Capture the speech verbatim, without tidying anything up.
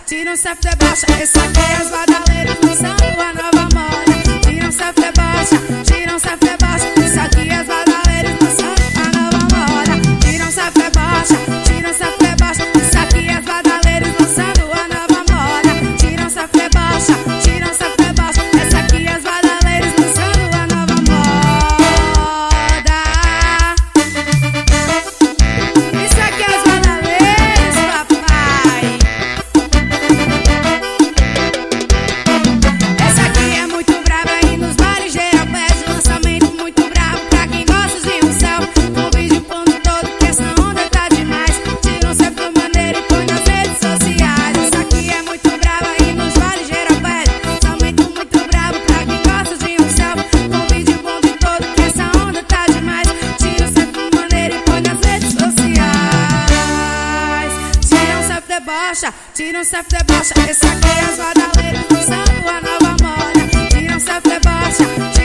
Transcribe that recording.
tira um selfie, debocha. Esse aqui é as badaleiras lançando a nova moda. Tira um selfie, debocha, tira um selfie, debocha. Isso aqui é as badaleiras lançando a nova moda. Tira um selfie, debocha, tira um selfie, debocha. Isso aqui é as badaleiras lançando a nova moda. Tira um selfie, debocha, tira um selfie, debocha. Essa aqui é as badaleiras lançando a nova moda. Isso aqui é as badaleiras, papai. Essa aqui é muito brava e nos bares geral pede lançamento muito bravo pra quem gosta de um selfie. Com vídeo pondo todo que essa onda tá demais. Tira um selfie maneiro e põe nas redes sociais. Essa aqui é muito brava e nos bares geral pede lançamento muito bravo pra quem gosta de um selfie. Com vídeo pondo todo que essa onda tá demais. Tira um selfie maneiro e põe nas redes sociais. Tira um selfie, debocha, tira um selfie, debocha. Esse aqui é as badaleiras lançando a nova moda. Tira um selfie, debocha.